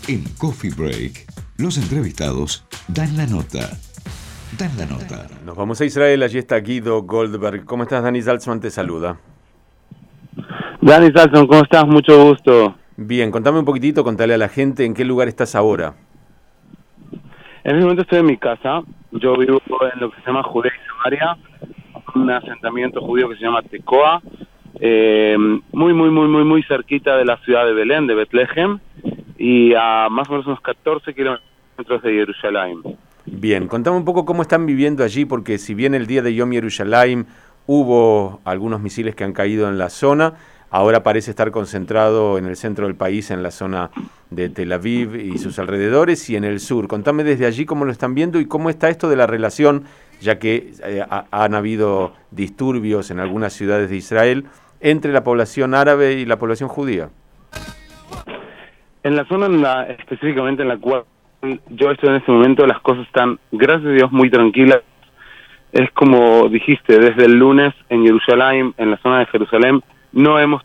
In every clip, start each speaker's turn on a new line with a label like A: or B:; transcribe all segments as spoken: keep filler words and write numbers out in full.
A: En Coffee Break, los entrevistados dan la nota. Dan la nota.
B: Nos vamos a Israel, allí está Guido Goldberg. ¿Cómo estás? Dani Zaltzman te saluda.
C: Dani Zaltzman, ¿cómo estás? Mucho gusto.
B: Bien, contame un poquitito, contale a la gente en qué lugar estás ahora.
C: En este momento estoy en mi casa. Yo vivo en lo que se llama Judea y Samaria, un asentamiento judío que se llama Tecoa, eh, muy, muy, muy, muy, muy cerquita de la ciudad de Belén, de Betlehem, y a más o menos unos catorce kilómetros de Jerusalén.
B: Bien, contame un poco cómo están viviendo allí, porque si bien el día de Yom Yerushalayim hubo algunos misiles que han caído en la zona, ahora parece estar concentrado en el centro del país, en la zona de Tel Aviv y sus alrededores, y en el sur. Contame desde allí cómo lo están viendo y cómo está esto de la relación, ya que eh, ha, han habido disturbios en algunas ciudades de Israel entre la población árabe y la población judía.
C: En la zona en la, específicamente en la cual yo estoy en este momento, las cosas están, gracias a Dios, muy tranquilas. Es como dijiste, desde el lunes en Jerusalén, en la zona de Jerusalén, no hemos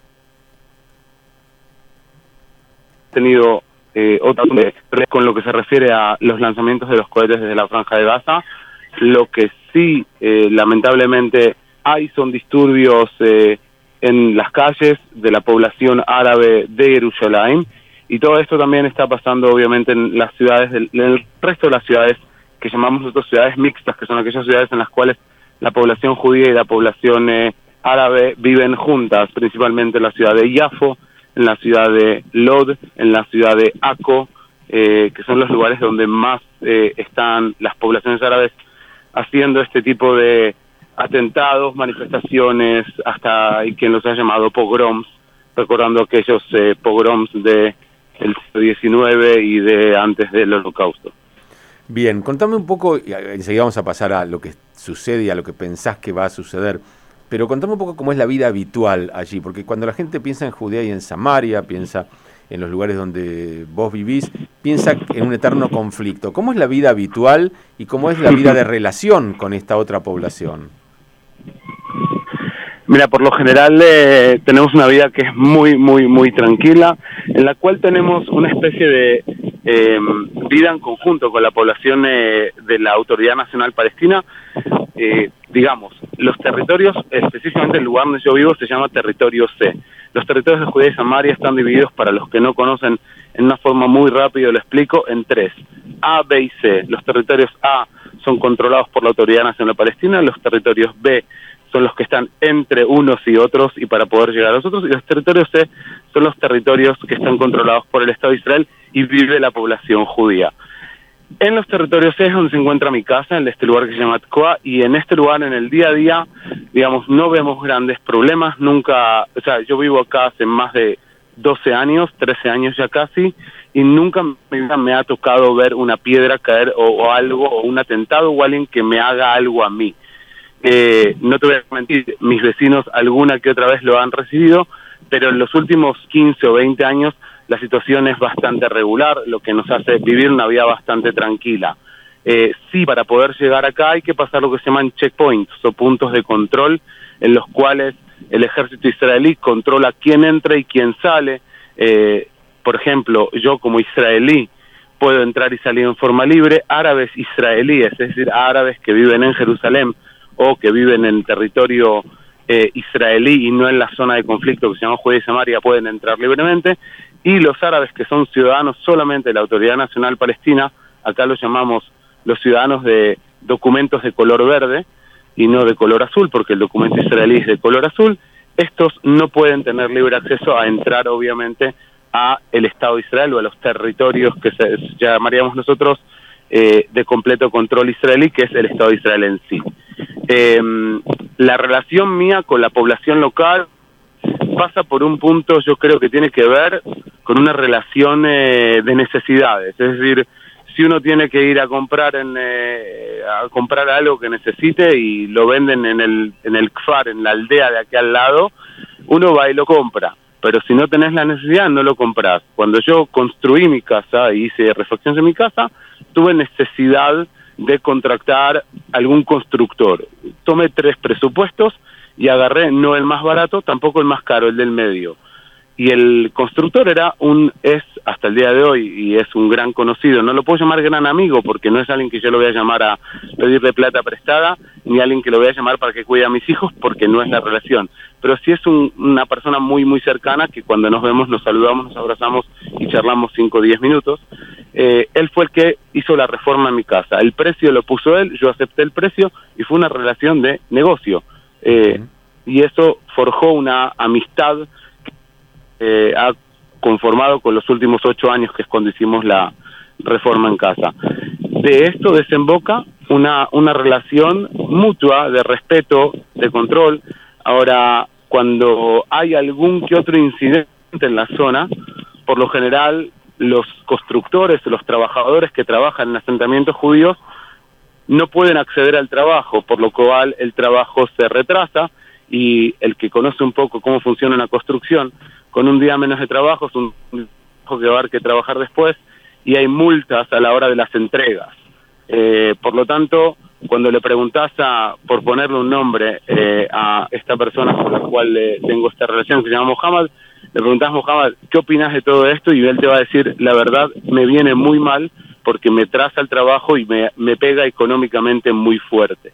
C: tenido eh, otra con lo que se refiere a los lanzamientos de los cohetes desde la Franja de Gaza. Lo que sí, eh, lamentablemente, hay son disturbios eh, en las calles de la población árabe de Jerusalén, y todo esto también está pasando obviamente en las ciudades, del, en el resto de las ciudades que llamamos nosotros ciudades mixtas, que son aquellas ciudades en las cuales la población judía y la población eh, árabe viven juntas, principalmente en la ciudad de Yafo, en la ciudad de Lod, en la ciudad de Akko, eh, que son los lugares donde más eh, están las poblaciones árabes haciendo este tipo de atentados, manifestaciones, hasta hay quien los ha llamado pogroms, recordando aquellos eh, pogroms de el siglo diecinueve y de antes del Holocausto.
B: Bien, contame un poco, y enseguida vamos a pasar a lo que sucede y a lo que pensás que va a suceder, pero contame un poco cómo es la vida habitual allí, porque cuando la gente piensa en Judea y en Samaria, piensa en los lugares donde vos vivís, piensa en un eterno conflicto. ¿Cómo es la vida habitual y cómo es la vida de relación con esta otra población?
C: Mira, por lo general eh, tenemos una vida que es muy, muy, muy tranquila, en la cual tenemos una especie de eh, vida en conjunto con la población eh, de la Autoridad Nacional Palestina. Eh, digamos, los territorios, específicamente el lugar donde yo vivo, se llama Territorio C. Los territorios de Judea y Samaria están divididos, para los que no conocen, en una forma muy rápida, lo explico, en tres: A, B y C. Los territorios A son controlados por la Autoridad Nacional Palestina, los territorios B son los que están entre unos y otros y para poder llegar a los otros, y los territorios C son los territorios que están controlados por el Estado de Israel y vive la población judía. En los territorios C es donde se encuentra mi casa, en este lugar que se llama Tecoa, y en este lugar, en el día a día, digamos, no vemos grandes problemas, nunca, o sea, yo vivo acá hace más de doce años, trece años ya casi, y nunca me ha tocado ver una piedra caer o, o algo, o un atentado o alguien que me haga algo a mí. Eh, no te voy a mentir, mis vecinos alguna que otra vez lo han recibido, pero en los últimos quince o veinte años la situación es bastante regular, lo que nos hace vivir una vida bastante tranquila. Eh, sí, para poder llegar acá hay que pasar lo que se llaman checkpoints, o puntos de control, en los cuales el ejército israelí controla quién entra y quién sale. Eh, por ejemplo, yo como israelí puedo entrar y salir en forma libre. Árabes israelíes, es decir, árabes que viven en Jerusalén o que viven en territorio eh, israelí y no en la zona de conflicto que se llama Judea y Samaria, pueden entrar libremente. Y los árabes que son ciudadanos solamente de la Autoridad Nacional Palestina, acá los llamamos los ciudadanos de documentos de color verde y no de color azul, porque el documento israelí es de color azul, estos no pueden tener libre acceso a entrar, obviamente, a el Estado de Israel o a los territorios que se llamaríamos nosotros eh, de completo control israelí, que es el Estado de Israel en sí. Eh, la relación mía con la población local pasa por un punto, yo creo que tiene que ver con una relación eh, de necesidades, es decir, si uno tiene que ir a comprar en, eh, a comprar algo que necesite y lo venden en el en el kfar, en la aldea de aquí al lado, uno va y lo compra, pero si no tenés la necesidad no lo compras. Cuando yo construí mi casa y hice refacciones en mi casa, tuve necesidad de contratar algún constructor. Tomé tres presupuestos y agarré no el más barato, tampoco el más caro, el del medio. y el constructor era un, es hasta el día de hoy, y es un gran conocido, no lo puedo llamar gran amigo, porque no es alguien que yo lo voy a llamar a pedirle plata prestada, ni alguien que lo voy a llamar para que cuide a mis hijos, porque no es la relación, pero sí es un, una persona muy muy cercana, que cuando nos vemos nos saludamos, nos abrazamos y charlamos cinco o diez minutos. Eh, él fue el que hizo la reforma en mi casa, el precio lo puso él, yo acepté el precio, y fue una relación de negocio, eh, uh-huh. y eso forjó una amistad que eh, ha conformado con los últimos ocho años, que es cuando hicimos la reforma en casa. De esto desemboca una, una relación mutua de respeto, de control. Ahora, cuando hay algún que otro incidente en la zona, por lo general los constructores, los trabajadores que trabajan en asentamientos judíos no pueden acceder al trabajo, por lo cual el trabajo se retrasa, y el que conoce un poco cómo funciona una construcción, con un día menos de trabajo es un trabajo que va a haber que trabajar después, y hay multas a la hora de las entregas. Eh, por lo tanto, cuando le preguntás a, por ponerle un nombre eh, a esta persona con la cual eh, tengo esta relación, que se llama Mohamed, le preguntás, Mohamed, ¿qué opinas de todo esto? Y él te va a decir, la verdad, me viene muy mal, porque me traza el trabajo y me, me pega económicamente muy fuerte.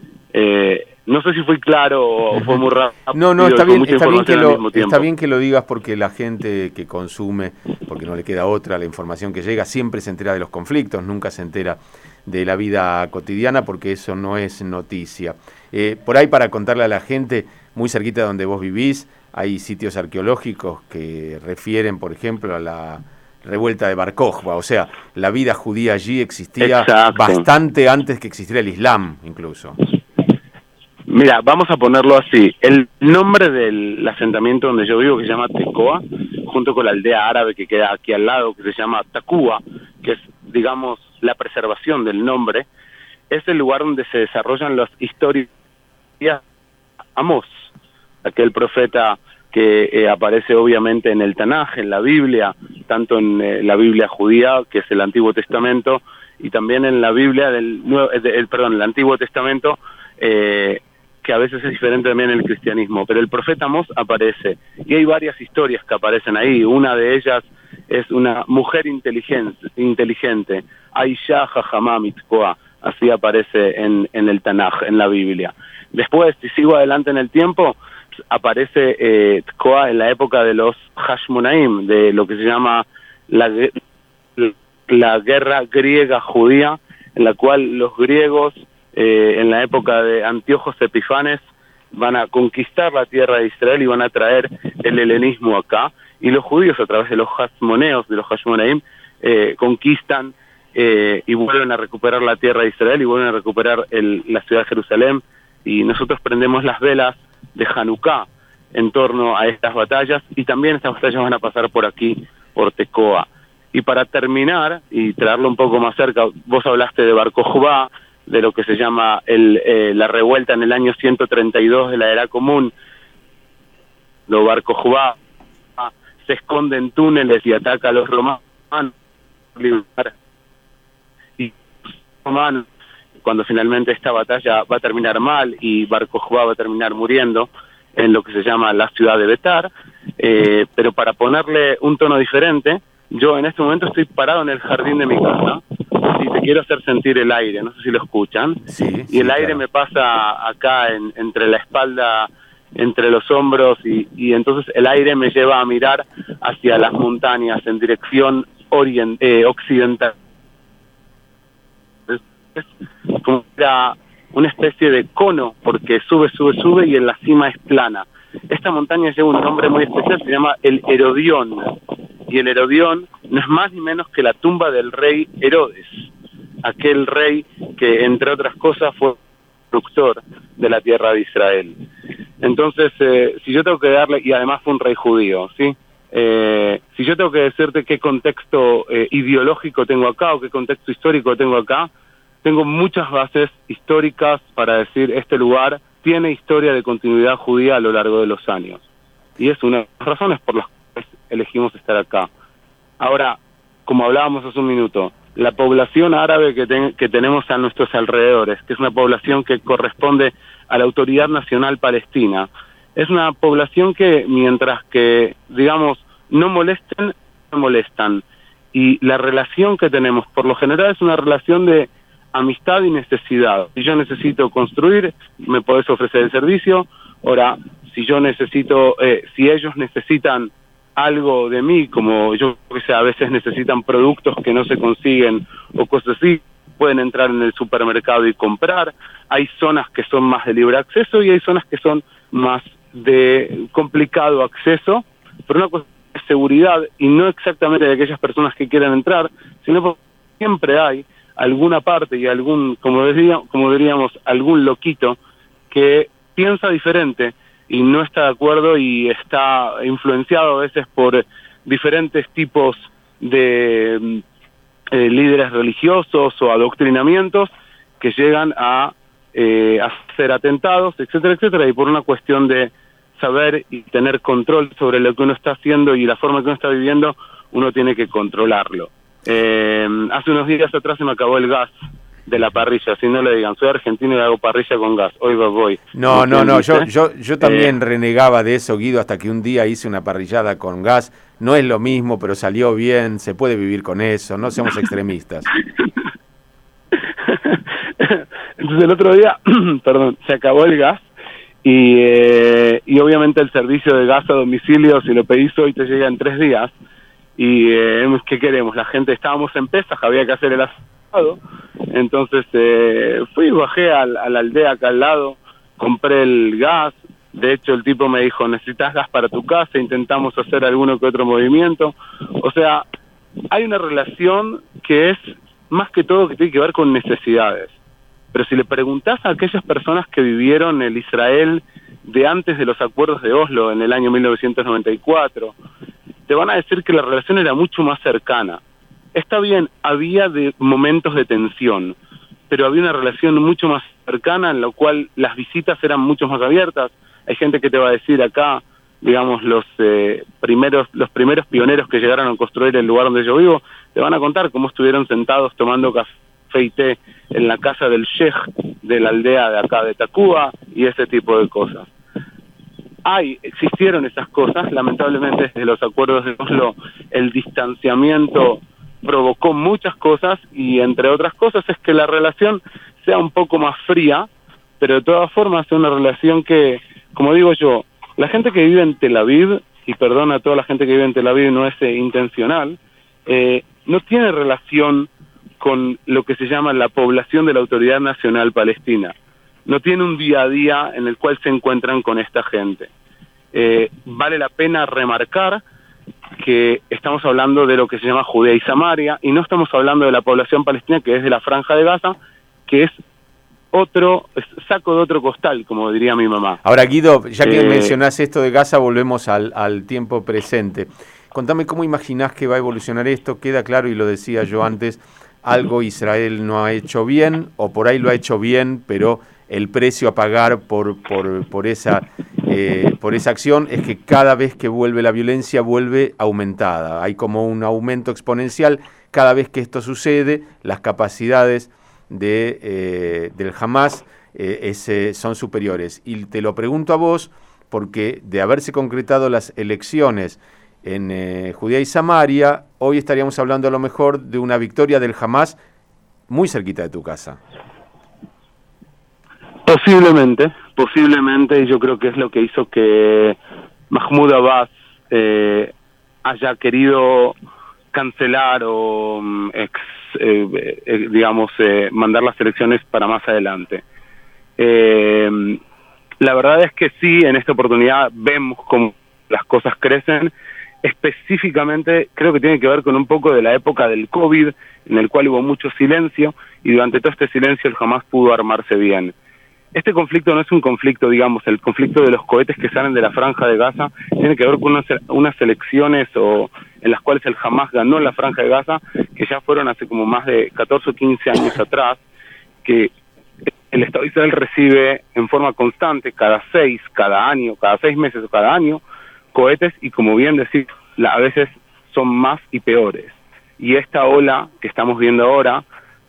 C: Eh, no sé si fui claro o fue muy rápido.
B: No, no, está bien, está bien, que lo, está bien que lo digas, porque la gente que consume, porque no le queda otra, la información que llega, siempre se entera de los conflictos, nunca se entera de la vida cotidiana, porque eso no es noticia. Eh, por ahí, para contarle a la gente, muy cerquita de donde vos vivís, hay sitios arqueológicos que refieren, por ejemplo, a la revuelta de Bar Kokhba, o sea, la vida judía allí existía Exacto. bastante antes que existiera el Islam, incluso.
C: Mira, vamos a ponerlo así. El nombre del asentamiento donde yo vivo, que se llama Tecoa, junto con la aldea árabe que queda aquí al lado, que se llama Takua, que es, digamos, la preservación del nombre, es el lugar donde se desarrollan las historias de Amós, aquel profeta que eh, aparece obviamente en el Tanaj, en la Biblia, tanto en eh, la Biblia judía, que es el Antiguo Testamento, y también en la Biblia del Nuevo, eh, el, perdón, el Antiguo Testamento, eh, que a veces es diferente también en el cristianismo, pero el profeta Amós aparece, y hay varias historias que aparecen ahí. Una de ellas es una mujer inteligente, inteligente, Aisha Jajamá Mitzkoa, así aparece en, en el Tanaj, en la Biblia. Después, si sigo adelante en el tiempo, aparece eh, Tkoa en la época de los Hashmonaim, de lo que se llama la, la guerra griega judía, en la cual los griegos Eh, en la época de Antíoco Epifanes van a conquistar la tierra de Israel y van a traer el helenismo acá, y los judíos a través de los Hashmoneos, de los Hashmonaim, eh, conquistan eh, y vuelven a recuperar la tierra de Israel y vuelven a recuperar el, la ciudad de Jerusalén, y nosotros prendemos las velas de Hanukkah en torno a estas batallas, y también estas batallas van a pasar por aquí, por Tecoa. Y para terminar y traerlo un poco más cerca, vos hablaste de Bar Kokhba, de lo que se llama el, eh, la revuelta en el año ciento treinta y dos de la Era Común. Lo Bar Kokhba se esconde en túneles y ataca a los romanos, y romanos, cuando finalmente esta batalla va a terminar mal y Bar Kokhba va a terminar muriendo en lo que se llama la ciudad de Betar, eh, pero para ponerle un tono diferente, yo en este momento estoy parado en el jardín de mi casa y te quiero hacer sentir el aire, no sé si lo escuchan,
B: sí,
C: y
B: sí,
C: el aire
B: claro.
C: me pasa acá en, entre la espalda, entre los hombros, y, y entonces el aire me lleva a mirar hacia las montañas en dirección orient, eh, occidental. Es como era una especie de cono, porque sube, sube, sube y en la cima es plana. Esta montaña lleva un nombre muy especial, se llama el Herodión, y el Herodión no es más ni menos que la tumba del rey Herodes, aquel rey que, entre otras cosas, fue constructor de la tierra de Israel. Entonces, eh, si yo tengo que darle, y además fue un rey judío, ¿sí? Eh, si yo tengo que decirte qué contexto eh, ideológico tengo acá o qué contexto histórico tengo acá, tengo muchas bases históricas para decir este lugar tiene historia de continuidad judía a lo largo de los años. Y es una de las razones por las cuales elegimos estar acá. Ahora, como hablábamos hace un minuto, la población árabe que, ten, que tenemos a nuestros alrededores, que es una población que corresponde a la Autoridad Nacional Palestina, es una población que mientras que, digamos, no molesten, no molestan. Y la relación que tenemos, por lo general, es una relación de amistad y necesidad. Si yo necesito construir, me podés ofrecer el servicio. Ahora, si yo necesito, eh, si ellos necesitan algo de mí, como yo que sé, a veces necesitan productos que no se consiguen o cosas así, pueden entrar en el supermercado y comprar. Hay zonas que son más de libre acceso y hay zonas que son más de complicado acceso, por una cuestión de seguridad y no exactamente de aquellas personas que quieran entrar, sino porque siempre hay alguna parte y algún, como diría, como diríamos, algún loquito que piensa diferente y no está de acuerdo y está influenciado a veces por diferentes tipos de eh, líderes religiosos o adoctrinamientos que llegan a eh, hacer atentados, etcétera, etcétera, y por una cuestión de saber y tener control sobre lo que uno está haciendo y la forma que uno está viviendo, uno tiene que controlarlo. Eh, hace unos días atrás se me acabó el gas de la parrilla, si no le digan, soy argentino y hago parrilla con gas, hoy voy.
B: No, no, no, yo, yo, yo también eh, renegaba de eso, Guido, hasta que un día hice una parrillada con gas, no es lo mismo, pero salió bien, se puede vivir con eso, no seamos extremistas.
C: Entonces el otro día, perdón, se acabó el gas y, eh, y obviamente el servicio de gas a domicilio, si lo pedís hoy te llega en tres días y eh, ¿qué queremos? La gente, estábamos en Pesaj, había que hacer el asado. Entonces eh, fui, bajé a, a la aldea acá al lado, compré el gas, de hecho el tipo me dijo, necesitas gas para tu casa, intentamos hacer alguno que otro movimiento, o sea, hay una relación que es más que todo que tiene que ver con necesidades, pero si le preguntás a aquellas personas que vivieron el Israel de antes de los acuerdos de Oslo en el año mil novecientos noventa y cuatro, te van a decir que la relación era mucho más cercana. Está bien, había de momentos de tensión, pero había una relación mucho más cercana en la cual las visitas eran mucho más abiertas. Hay gente que te va a decir acá, digamos, los eh, primeros los primeros pioneros que llegaron a construir el lugar donde yo vivo, te van a contar cómo estuvieron sentados tomando café y té en la casa del sheikh de la aldea de acá de Tacuba y ese tipo de cosas. Hay, existieron esas cosas, lamentablemente desde los acuerdos de Oslo el distanciamiento provocó muchas cosas y entre otras cosas es que la relación sea un poco más fría, pero de todas formas es una relación que, como digo yo, la gente que vive en Tel Aviv, y perdona a toda la gente que vive en Tel Aviv, no es eh, intencional, eh, no tiene relación con lo que se llama la población de la Autoridad Nacional Palestina, no tiene un día a día en el cual se encuentran con esta gente. Eh, vale la pena remarcar que estamos hablando de lo que se llama Judea y Samaria, y no estamos hablando de la población palestina que es de la Franja de Gaza, que es otro es saco de otro costal, como diría mi mamá.
B: Ahora, Guido, ya que
C: eh,
B: mencionás esto de Gaza, volvemos al, al tiempo presente. Contame cómo imaginás que va a evolucionar esto. Queda claro, y lo decía yo antes, algo Israel no ha hecho bien, o por ahí lo ha hecho bien, pero el precio a pagar por, por, por, esa, eh, por esa acción es que cada vez que vuelve la violencia vuelve aumentada. Hay como un aumento exponencial. Cada vez que esto sucede, las capacidades de, eh, del Hamas eh, es, eh, son superiores. Y te lo pregunto a vos porque de haberse concretado las elecciones en eh, Judea y Samaria, hoy estaríamos hablando a lo mejor de una victoria del Hamas muy cerquita de tu casa.
C: Posiblemente, posiblemente, y yo creo que es lo que hizo que Mahmoud Abbas eh, haya querido cancelar o ex, eh, eh, digamos, eh, mandar las elecciones para más adelante. Eh, la verdad es que sí, en esta oportunidad vemos cómo las cosas crecen. Específicamente creo que tiene que ver con un poco de la época del COVID, en el cual hubo mucho silencio, y durante todo este silencio el Hamas pudo armarse bien. Este conflicto no es un conflicto, digamos, el conflicto de los cohetes que salen de la Franja de Gaza tiene que ver con unas, unas elecciones o en las cuales el Hamas ganó la Franja de Gaza, que ya fueron hace como más de catorce o quince años atrás, que el Estado de Israel recibe en forma constante, cada seis, cada año, cada seis meses o cada año, cohetes, y como bien decís, a veces son más y peores. Y esta ola que estamos viendo ahora es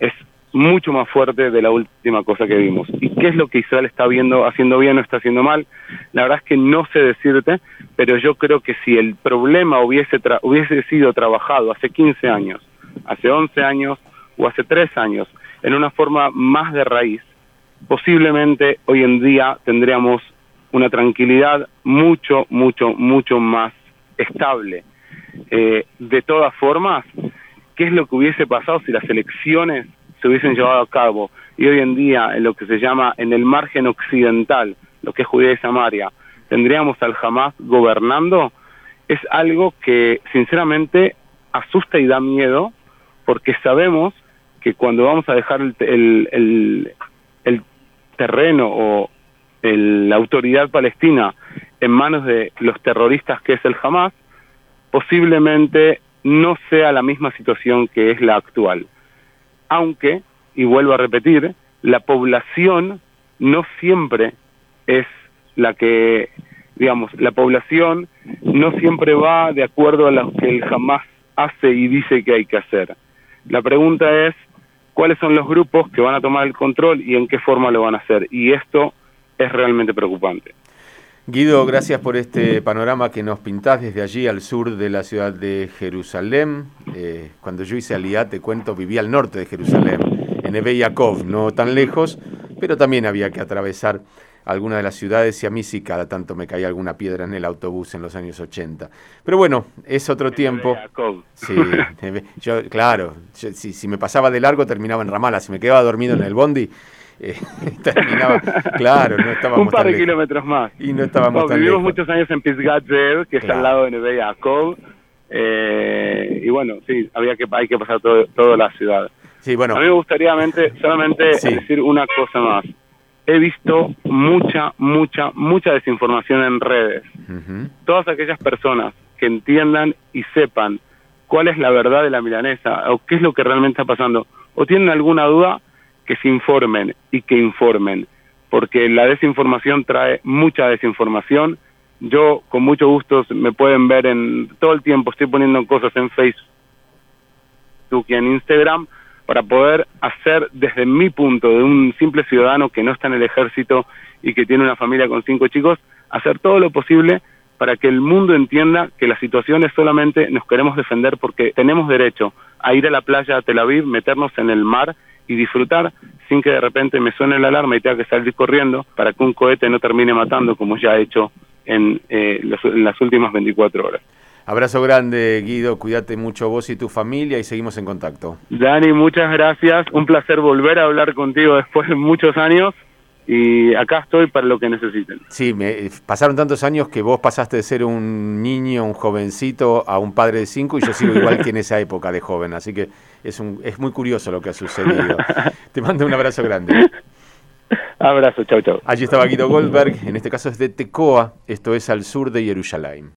C: mucho más fuerte de la última cosa que vimos. ¿Y qué es lo que Israel está viendo, haciendo bien o está haciendo mal? La verdad es que no sé decirte, pero yo creo que si el problema hubiese, tra- hubiese sido trabajado hace quince años, hace once años o hace tres años, en una forma más de raíz, posiblemente hoy en día tendríamos una tranquilidad mucho, mucho, mucho más estable. Eh, de todas formas, ¿qué es lo que hubiese pasado si las elecciones se hubiesen llevado a cabo y hoy en día en lo que se llama en el margen occidental, lo que es Judea y Samaria, tendríamos al Hamas gobernando? Es algo que sinceramente asusta y da miedo, porque sabemos que cuando vamos a dejar el, el, el, el terreno o el, la autoridad palestina en manos de los terroristas que es el Hamas, posiblemente no sea la misma situación que es la actual. Aunque, y vuelvo a repetir, la población no siempre es la que, digamos, la población no siempre va de acuerdo a lo que el Hamas hace y dice que hay que hacer. La pregunta es, ¿cuáles son los grupos que van a tomar el control y en qué forma lo van a hacer? Y esto es realmente preocupante.
B: Guido, gracias por este panorama que nos pintás desde allí al sur de la ciudad de Jerusalén. Eh, cuando yo hice Aliyá, te cuento, vivía al norte de Jerusalén, en Neve Yaakov, no tan lejos, pero también había que atravesar alguna de las ciudades y a mí sí cada tanto me caía alguna piedra en el autobús en los años ochenta. Pero bueno, es otro tiempo. Sí, yo, claro, yo, si, si me pasaba de largo terminaba en Ramallah, si me quedaba dormido en el bondi, Eh, terminaba, claro, no estábamos
C: un par
B: tan
C: de
B: lejos.
C: kilómetros más.
B: Y no estábamos
C: no,
B: tan
C: vivimos
B: lejos.
C: muchos años en Pisgat Ze'ev, que
B: Claro.
C: está al lado de Neve Yaakov, eh, y bueno, sí, había que hay que pasar todo, toda la ciudad.
B: Sí, bueno.
C: A mí me gustaría mente, solamente
B: Sí.
C: decir una cosa más. He visto mucha, mucha, mucha desinformación en redes.
B: Uh-huh.
C: Todas aquellas personas que entiendan y sepan cuál es la verdad de la milanesa, o qué es lo que realmente está pasando, o tienen alguna duda, que se informen y que informen, porque la desinformación trae mucha desinformación. Yo con mucho gusto me pueden ver en todo el tiempo, estoy poniendo cosas en Facebook y en Instagram para poder hacer desde mi punto de un simple ciudadano que no está en el ejército y que tiene una familia con cinco chicos, hacer todo lo posible para que el mundo entienda que la situación es solamente nos queremos defender porque tenemos derecho a ir a la playa a Tel Aviv, meternos en el mar y disfrutar sin que de repente me suene la alarma y tenga que salir corriendo para que un cohete no termine matando como ya ha hecho en, eh, los, en las últimas veinticuatro horas.
B: Abrazo grande, Guido, cuídate mucho vos y tu familia y seguimos en contacto.
C: Dani, muchas gracias, un placer volver a hablar contigo después de muchos años y acá estoy para lo que necesiten.
B: Sí, me, pasaron tantos años que vos pasaste de ser un niño, un jovencito, a un padre de cinco y yo sigo igual que en esa época de joven, así que es, un, es muy curioso lo que ha sucedido. Te mando un abrazo grande.
C: Abrazo, chau, chau.
B: Allí estaba Guido Goldberg, en este caso es de Tecoa, esto es al sur de Jerusalén.